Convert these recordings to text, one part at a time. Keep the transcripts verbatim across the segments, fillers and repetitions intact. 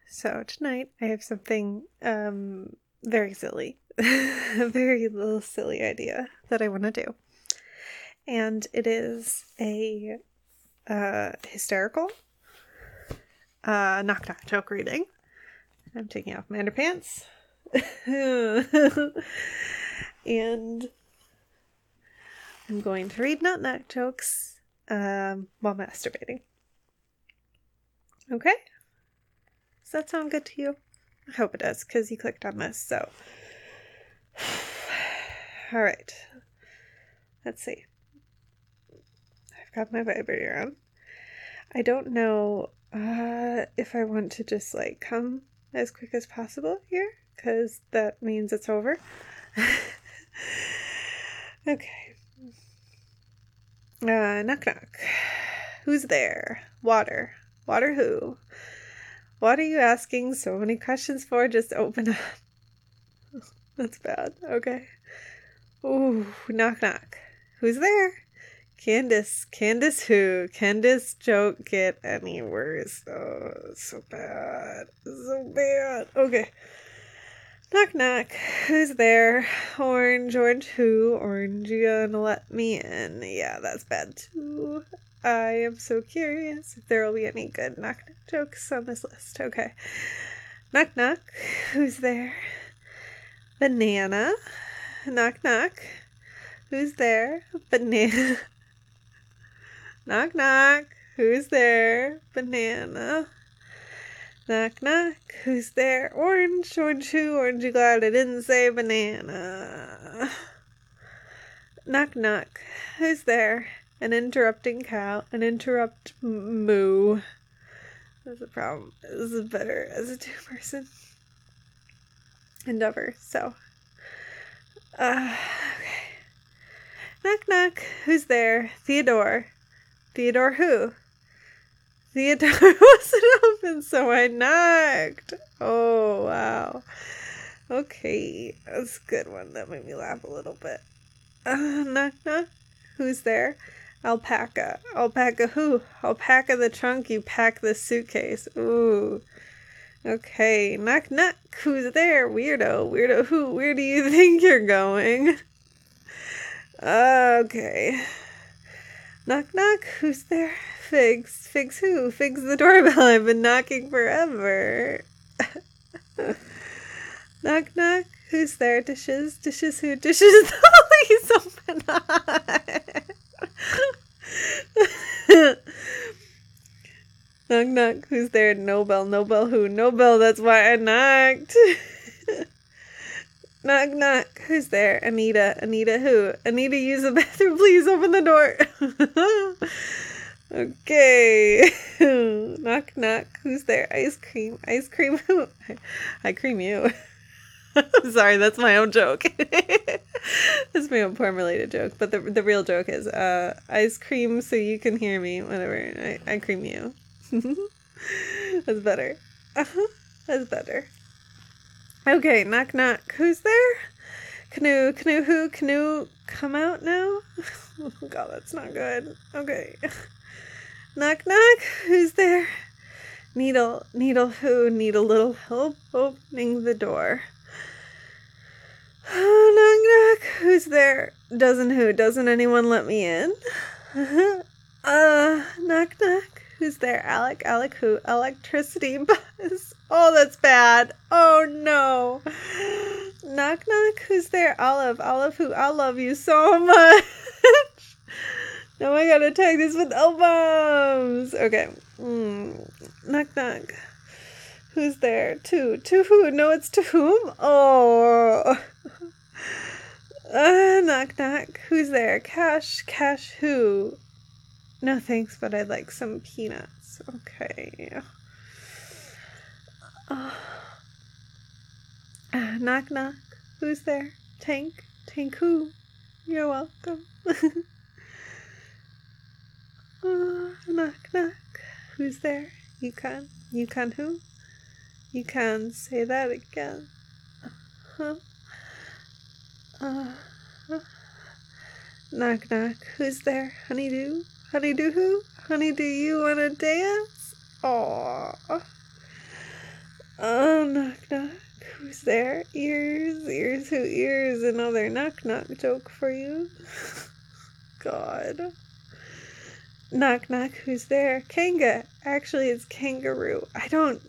So tonight I have something um very silly, a very little silly idea that I want to do. And it is a uh, hysterical uh, knock knock joke reading. I'm taking off my underpants. And I'm going to read knock knock jokes um, while masturbating. Okay? Does that sound good to you? I hope it does, because you clicked on this, so. Alright. Let's see. I've got my vibrator on. I don't know uh, if I want to just, like, come as quick as possible here, because that means it's over. Okay. Uh, knock knock. Who's there? Water. Water who? What are you asking so many questions for? Just open up. That's bad. Okay. Ooh, knock knock. Who's there? Candace. Candace who? Candace joke get any worse? Oh, so bad. So bad. Okay. Knock knock. Who's there? Orange. Orange who? Orange, you gonna let me in? Yeah, that's bad too. I am so curious if there will be any good knock knock jokes on this list. Okay. Knock knock. Who's there? Banana. Knock knock. Who's there? Banana. Knock knock. Who's there? Banana. Knock knock. Who's there? Orange. Orange who? Orange, you glad I didn't say banana. Knock knock. Who's there? An interrupting cow. An interrupt moo. That's a problem. This is better as a two-person endeavor. So, uh, okay. Knock knock. Who's there? Theodore. Theodore who? Theodore wasn't open, so I knocked. Oh, wow. Okay. That's a good one. That made me laugh a little bit. Uh, knock knock. Who's there? Alpaca. Alpaca who? Alpaca the trunk, you pack the suitcase. Ooh. Okay. Knock knock. Who's there? Weirdo. Weirdo who? Where do you think you're going? Okay. Knock knock. Who's there? Figs. Figs who? Figs the doorbell. I've been knocking forever. Knock knock. Who's there? Dishes. Dishes who? Dishes. Please open up. Knock knock. Who's there? Nobel. Nobel who? Nobel. That's why I knocked. Knock knock. Who's there? Anita. Anita who? Anita, use the bathroom. Please open the door. Okay. Knock knock. Who's there? Ice cream. Ice cream who? I cream you. I'm sorry, that's my own joke. That's my own porn related joke. But the the real joke is uh ice cream so you can hear me whenever I, I cream you. That's better. Uh-huh. That's better. Okay, knock knock. Who's there? Canoe, canoe who? Canoe come out now? Oh god, that's not good. Okay. Knock knock. Who's there? Needle, needle who? Need a little help opening the door. Oh, knock knock. Who's there? Doesn't who? Doesn't anyone let me in? uh, knock knock. Who's there? Alec, Alec who? Electricity buzz. Oh, that's bad. Oh no. Knock knock. Who's there? Olive, Olive who? I love you so much. Now I gotta tag this with L-bombs. Okay. Mm. Knock knock. Who's there? To. To who? No, it's to whom? Oh. Uh, knock knock. Who's there? Cash. Cash who? No thanks, but I'd like some peanuts. Okay. Uh, uh, knock knock. Who's there? Tank. Tank who? You're welcome. uh, knock knock. Who's there? Yukon. Yukon who? You can say that again. Huh? Uh, uh, knock knock. Who's there? Honeydew? Honeydew who? Honeydew, you wanna dance? Aww. Who's there? Ears, ears, who ears? Another knock knock joke for you. God. Knock knock, who's there? Kanga. Actually, it's kangaroo. I don't.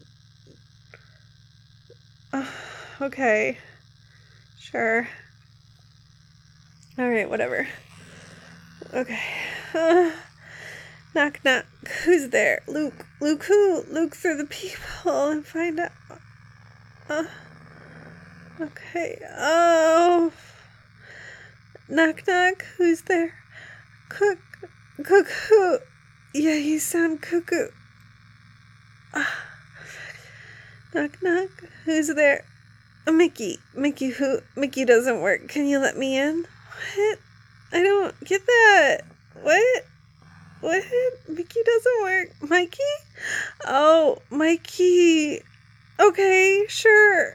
Uh, okay. Sure. Alright, whatever. Okay. Uh, knock knock, who's there? Luke. Luke who? Luke through the people and find out. Uh, okay. Oh. Knock knock, who's there? Cook. Cook who? Yeah, you sound cuckoo. Uh, knock knock, who's there? Uh, Mickey. Mickey who? Mickey doesn't work. Can you let me in? What? I don't get that. What? What? Mickey doesn't work. Mikey? Oh, Mikey. Okay, sure.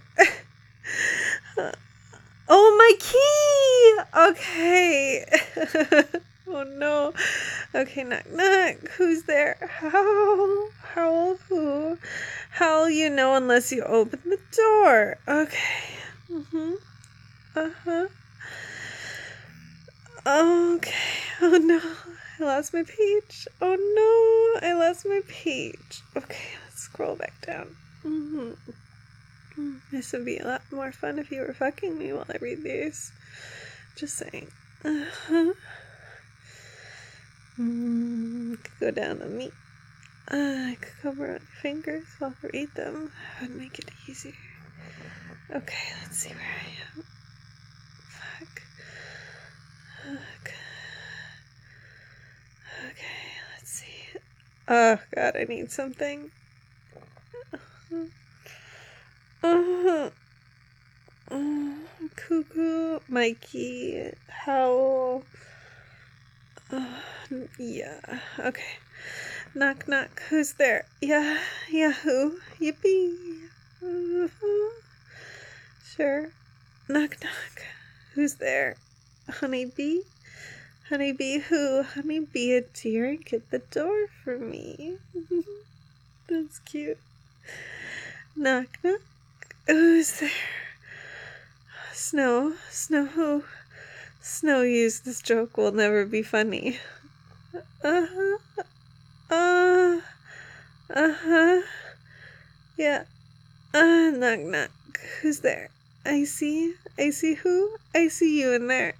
Oh, Mikey! Okay. Oh, no. Okay, knock, knock. Who's there? How? How? Who? How'll you know unless you open the door? Okay. Mm-hmm. Uh-huh. Okay. Oh, no. I lost my page. Oh, no. I lost my page. Okay, let's scroll back down. Mm-hmm. This would be a lot more fun if you were fucking me while I read these. Just saying. Uh-huh. Mm, could go down on me. Uh, I could cover on your fingers while I read them. That would make it easier. Okay, let's see where I am. Fuck. Fuck. Okay, let's see. Oh, God, I need something. Uh-huh. Uh-huh. Uh, cuckoo, Mikey, Howl. Uh, yeah, okay. Knock, knock, who's there? Yeah, yeah, who? Yippee. Uh-huh. Sure. Knock, knock, who's there? Honeybee? Honeybee who? Honeybee a dear and get the door for me. That's cute. Knock, knock. Who's there? Snow. Snow who? Snow used this joke will never be funny. Uh-huh. Uh, uh-huh. Yeah. Uh, knock, knock. Who's there? I see. I see who? I see you in there.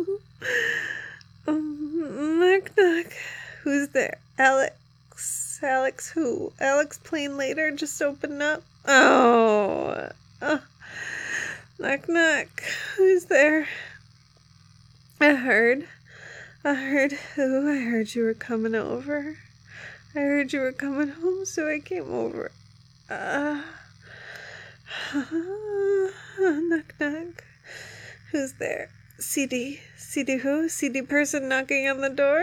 um, knock, knock. Who's there? Alex. Alex who? Alex playing later? Just open up. Oh. Oh. Knock, knock. Who's there? I heard. I heard who? I heard you were coming over. I heard you were coming home, so I came over. Uh. Knock, knock. Who's there? C D. C D who? C D person knocking on the door?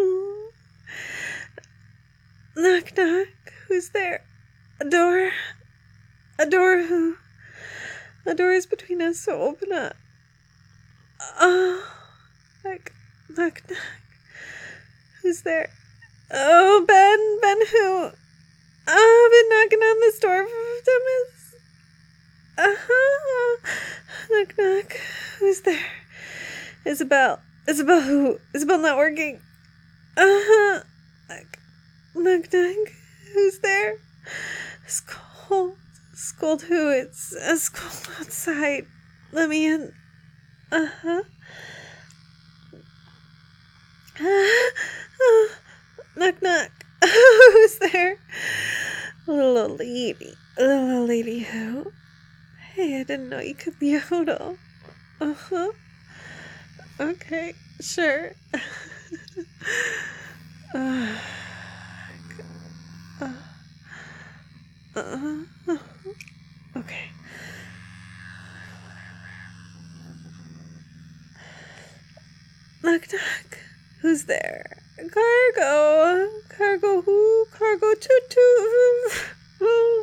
Knock, knock. Who's there? A door? A door who? A door is between us, so open up. Oh. Knock, knock, knock. Who's there? Oh, Ben. Ben who? Oh, I've been knocking on this door for ten minutes. Uh-huh. Knock, knock. Who's there? Isabel. Isabel who? Isabel not working. Uh-huh. Knock, knock, knock. Who's there? It's cold. It's cold who? It's, it's cold outside. Let me in. Uh-huh. Uh, knock, knock. Who's there? A little lady. A little lady who? Hey, I didn't know you could be a yodel. Uh-huh. Okay, sure. uh, uh, uh, uh, okay. Knock, knock. Who's there? Cargo. Cargo who? Cargo toot toot.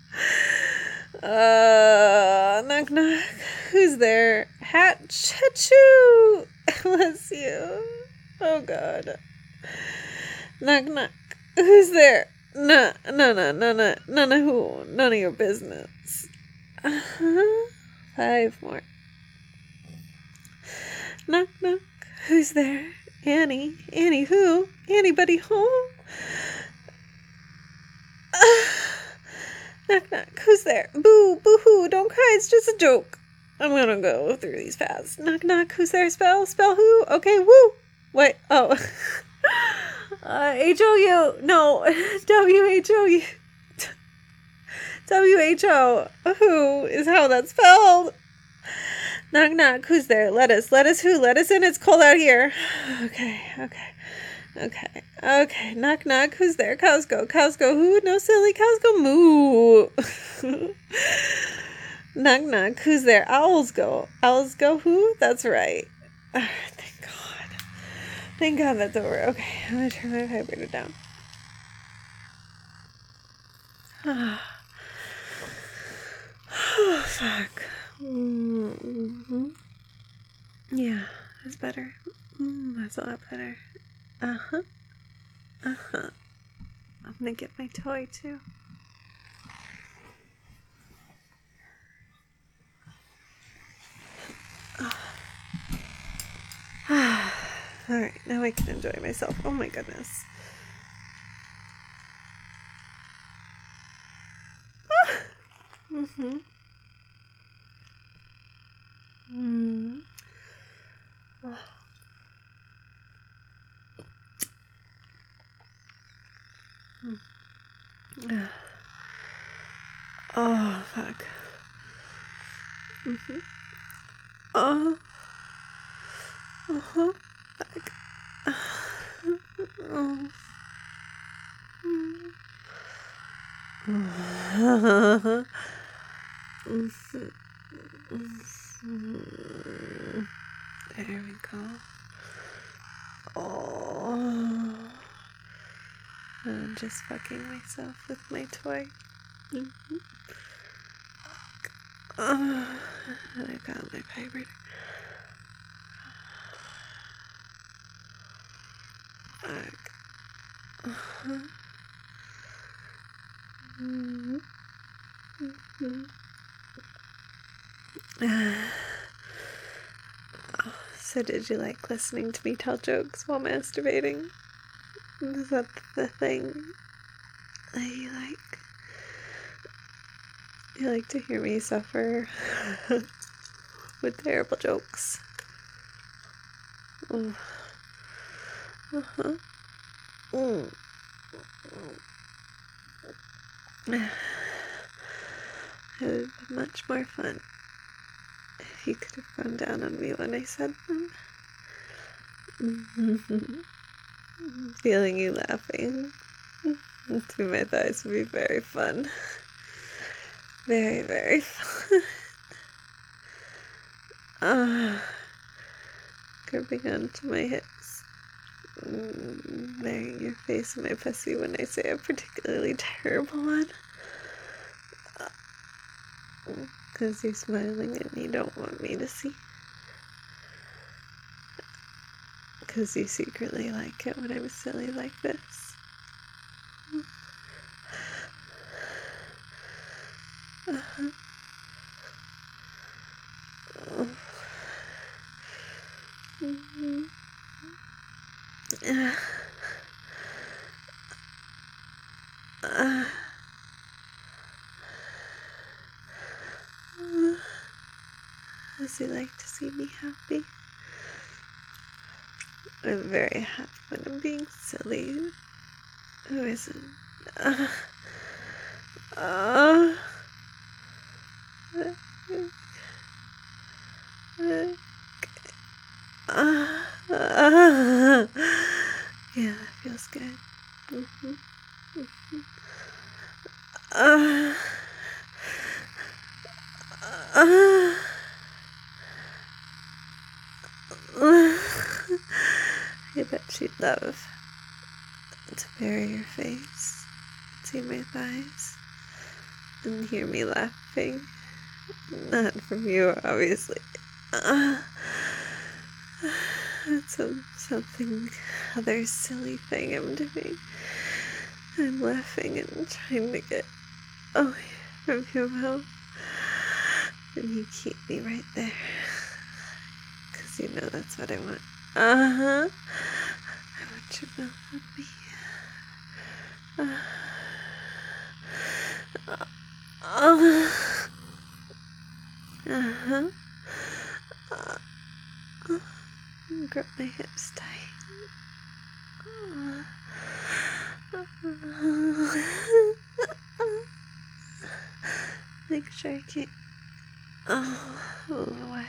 Uh, knock, knock. Who's there? Hat choo. Bless you. Oh, God. Knock, knock. Who's there? No, no, no, no, no, none of who? None of your business. Uh-huh. Five more. Knock, knock. Who's there? Annie. Annie who? Anybody home? Uh, knock, knock. Who's there? Boo, boo-hoo. Don't cry. It's just a joke. I'm gonna go through these fast. Knock, knock. Who's there? Spell? Spell who? Okay, woo. Wait. Oh. uh, H O U. No. W H O U. W H O. Who is how that's spelled. Knock, knock. Who's there? Lettuce. Lettuce who? Lettuce in. It's cold out here. Okay, okay, okay, okay. Knock, knock. Who's there? Cows go. Cows go who? No, silly. Cows go moo. Knock, knock. Who's there? Owls go. Owls go who? That's right. Uh, thank God. Thank God that's over. Okay, I'm going to turn my vibrator down. Oh, fuck. Mm-hmm. Yeah, that's better. Mm, that's a lot better. Uh-huh. Uh-huh. I'm gonna get my toy, too. Alright, now I can enjoy myself. Oh my goodness. Mm-hmm. Mm. Oh. Mm. Oh, fuck. Mm-hmm. Oh. Uh-huh. Fuck. Oh. Mm. Mm-hmm. Mm-hmm. There we go. Oh. I'm just fucking myself with my toy. Mm-hmm. Oh. I got my vibrator. Fuck. Uh-huh. Mm-hmm. Mm-hmm. Oh, so did you like listening to me tell jokes while masturbating? Is that the thing that you like? You like to hear me suffer with terrible jokes. Oh. Uh-huh. Mm. It would have been much more fun if you could have gone down on me when I said them. Feeling you laughing through my thighs would be very fun. Very, very fun. Ah, gripping onto my hips. Mm, laying your face in my pussy when I say a particularly terrible one. Because you're smiling and you don't want me to see. Because you secretly like it when I'm silly like this. Uh-huh. Oh. Mm-hmm. Uh. Uh. Uh. Does he like to see me happy? I'm very happy when I'm being silly. Who isn't? Uh. Uh. Uh. Uh, uh, yeah, that feels good. Mm-hmm. Mm-hmm. Uh, uh, uh, I bet she'd love to bury your face, see my thighs, and hear me laughing. Not from you, obviously. Uh, It's some, something, other silly thing I'm doing. I'm laughing and trying to get away from your mouth. And you keep me right there. Because you know that's what I want. Uh-huh. I want your mouth on me. Uh, uh, uh-huh. Uh, uh, grip my hips tight. Uh, uh, make sure I can't oh, move away.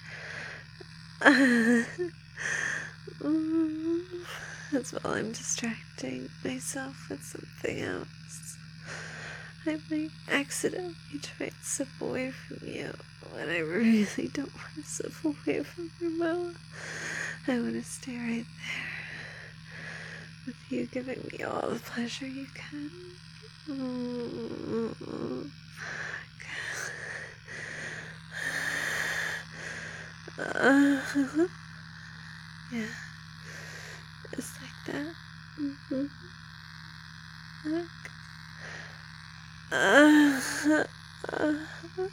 That's while I'm distracting myself with something else. I might accidentally try to slip away from you when I really don't want to slip away from your mouth. I want to stay right there with you giving me all the pleasure you can. Mm-hmm. Uh-huh. Yeah, just like that. Mm-hmm. Okay. Uh-huh. Uh-huh.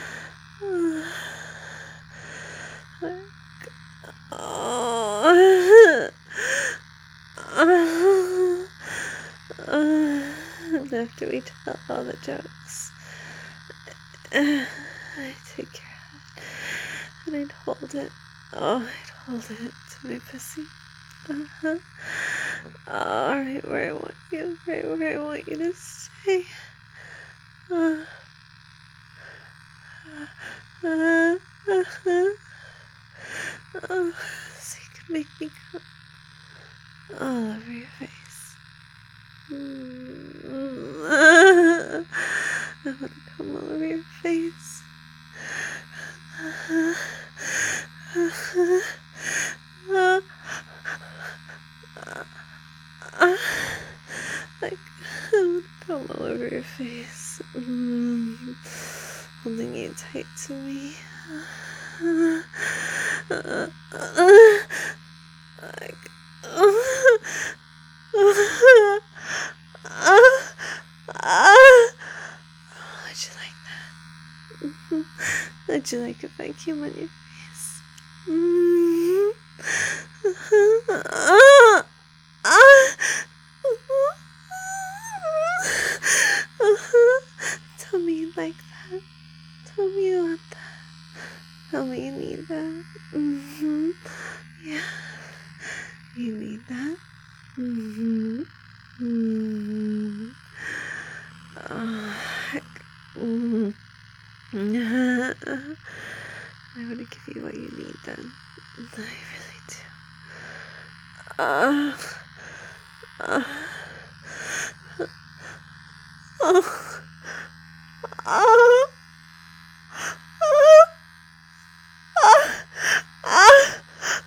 Oh. And after we tell all the jokes, I take your hand and I'd hold it. Oh, I'd hold it to my pussy. Uh-huh. Oh, right where I want you, right where I want you to stay. Uh, uh, uh-huh. Oh, so you can make me come all over your face. Mm-hmm. I want to come all over your face. Uh-huh. Uh-huh. Uh, uh, like, I want to come all over your face. Mm, holding you tight to me. Uh, uh, uh, like, uh, uh, uh, uh, would you like that? Mm-hmm. Would you like if I came on your face? Mm-hmm. Uh, uh, uh, uh, tell me you like that. Tell me you want that. Tell me you need that. Mm-hmm. Yeah. You need that. Mm-hmm. Mm-hmm. Oh, heck. Mm-hmm. I want to give you what you need then. I really do. Uh, uh, oh, oh, oh, oh,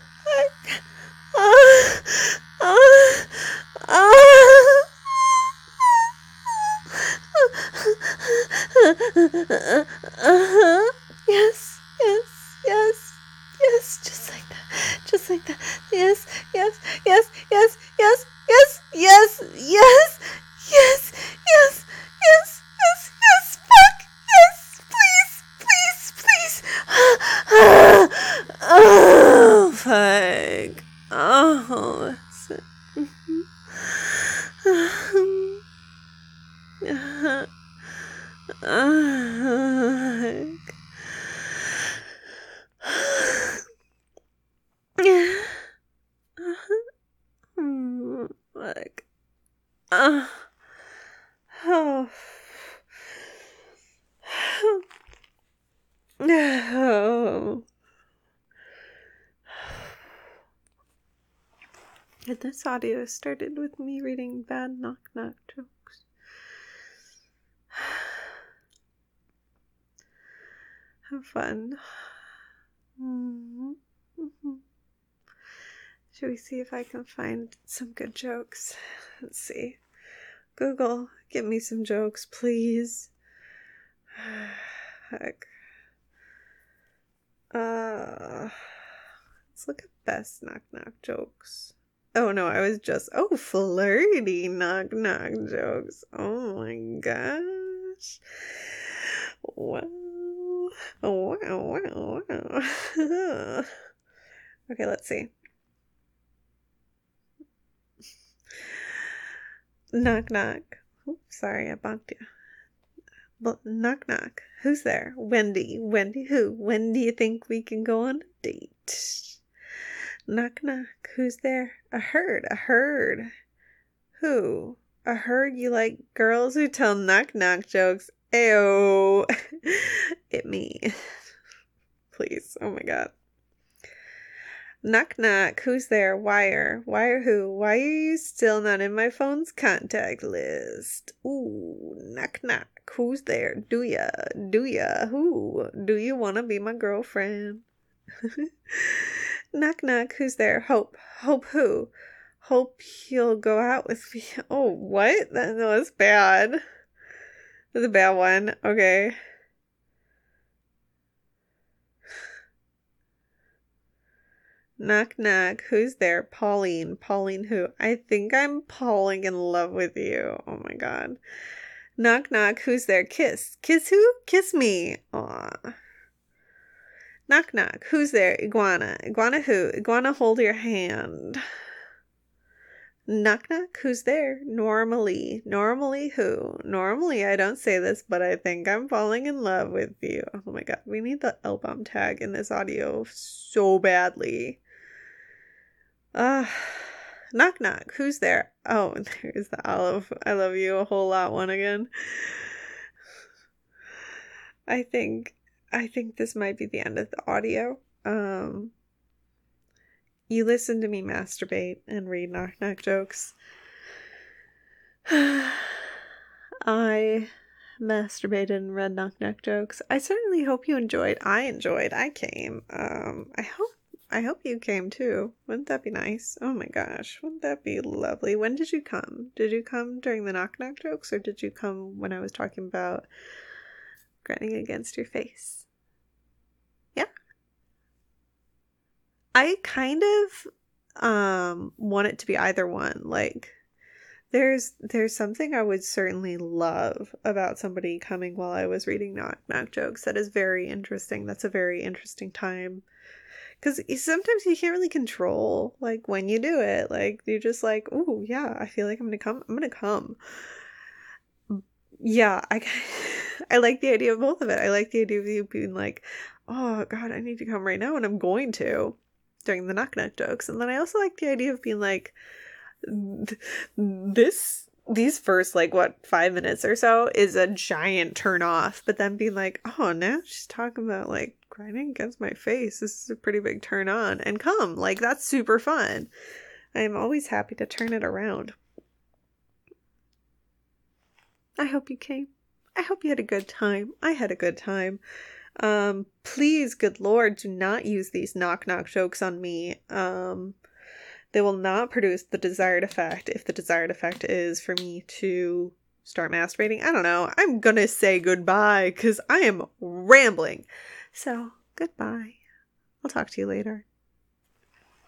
uh-huh. Yes, yes, yes, yes, just like that, just like that. Yes, yes, yes, yes, yes, yes, yes, yes, yes, yes, yes, yes, yes, fuck, yes, please, please, please. Oh, fuck. Oh, that's it. Uh-huh. Uh, like, uh, oh, no. And this audio started with me reading bad knock-knock jokes. Have fun. Mm-hmm. Mm-hmm. Should we see if I can find some good jokes? Let's see. Google, give me some jokes, please. Heck. Uh, let's look at best knock-knock jokes. Oh no, I was just, oh, flirty knock-knock jokes. Oh my gosh. Wow. Oh, wow, wow, wow. Okay, let's see. Knock, knock. Oops, sorry, I bumped you. But knock, knock. Who's there? Wendy. Wendy who? When do you think we can go on a date? Knock, knock. Who's there? A herd. A herd. Who? A herd you like girls who tell knock, knock jokes. Ayo. It me. Please. Oh my god. Knock, knock. Who's there? Wire. Wire who? Why are you still not in my phone's contact list? Ooh, knock, knock. Who's there? Do ya? Do ya? Who? Do you want to be my girlfriend? Knock, knock. Who's there? Hope. Hope who? Hope you'll go out with me. Oh, what? That was bad. That's a bad one. Okay. Knock, knock. Who's there? Pauline. Pauline who? I think I'm falling in love with you. Oh my god. Knock, knock. Who's there? Kiss. Kiss who? Kiss me. Aw. Knock, knock. Who's there? Iguana. Iguana who? Iguana hold your hand. Knock, knock. Who's there? Normally. Normally who? Normally I don't say this, but I think I'm falling in love with you. Oh my god. We need the L-bomb tag in this audio so badly. Uh, knock, knock. Who's there? Oh, there's the Olive. I love you a whole lot one again. I think, I think this might be the end of the audio. Um, you listen to me masturbate and read knock, knock jokes. I masturbated and read knock, knock jokes. I certainly hope you enjoyed. I enjoyed. I came. Um, I hope I hope you came too. Wouldn't that be nice? Oh my gosh, wouldn't that be lovely? When did you come? Did you come during the knock knock jokes, or did you come when I was talking about grinding against your face? Yeah. I kind of um want it to be either one. Like there's there's something I would certainly love about somebody coming while I was reading knock knock jokes. That is very interesting. That's a very interesting time. Because sometimes you can't really control, like, when you do it. Like, you're just like, oh, yeah, I feel like I'm going to come. I'm going to come. Yeah, I, I like the idea of both of it. I like the idea of you being like, oh, God, I need to come right now, and I'm going to, during the knock-knock jokes. And then I also like the idea of being like, this, these first, like, what, five minutes or so is a giant turn off. But then being like, oh, now she's talking about, like, grinding against my face. This is a pretty big turn on. And come, like, that's super fun. I am always happy to turn it around. I hope you came. I hope you had a good time. I had a good time. Um, please, good Lord, do not use these knock knock jokes on me. Um, they will not produce the desired effect. If the desired effect is for me to start masturbating, I don't know. I'm gonna say goodbye because I am rambling. So, goodbye. I'll talk to you later.